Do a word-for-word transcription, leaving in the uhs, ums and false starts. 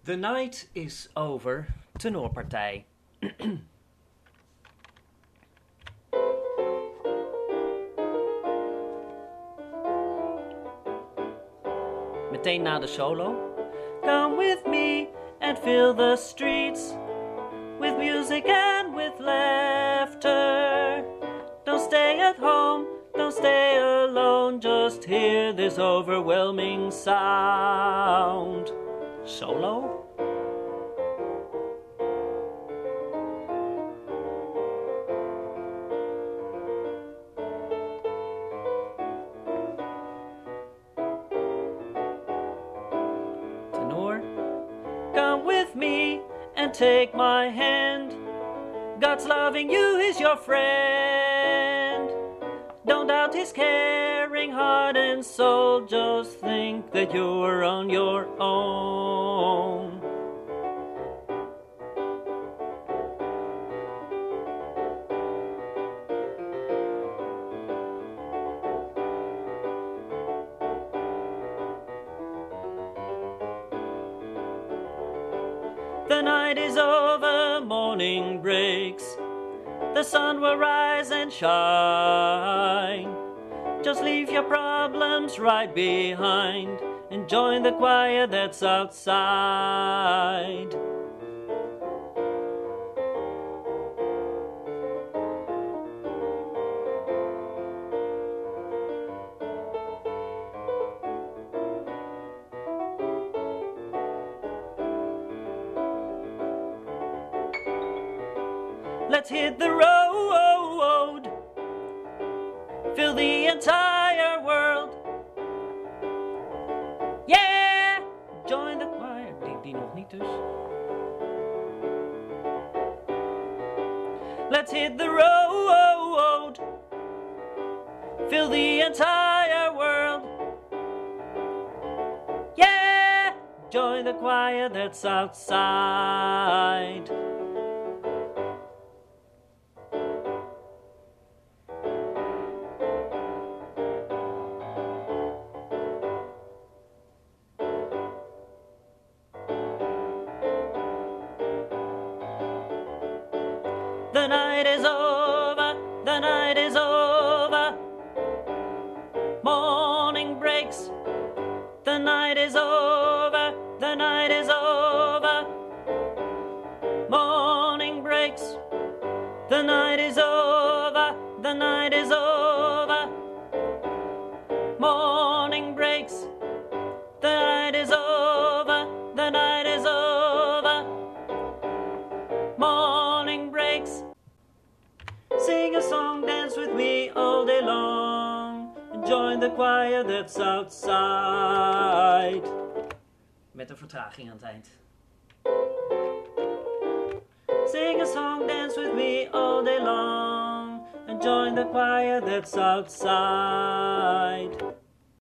The night is over, tenorpartij. Meteen na de solo. Come with me and fill the streets with music and with laughter. Don't stay at home, don't stay alone, just hear this overwhelming sound. Solo? Tenor? Come with me and take my hand. God's loving you, He's your friend. Don't doubt His caring heart and soul, just think that you're on your own. The night is over, morning breaks. The sun will rise and shine. Just leave your problems right behind and join the choir that's outside. Let's hit the road, fill the entire world. Yeah, join the choir. Die, die nog niet dus. Let's hit the road, fill the entire world. Yeah, join the choir that's outside. The night is over, the night is over. Morning breaks. The night is over, the night is over. Morning breaks. The night is over, the night is over. Morning breaks. The night is over, the night is over. Morning breaks. Sing a song, dance with me all day long. And join the choir that's outside. Met een vertraging aan het eind. Sing a song, dance with me all day long. And join the choir that's outside.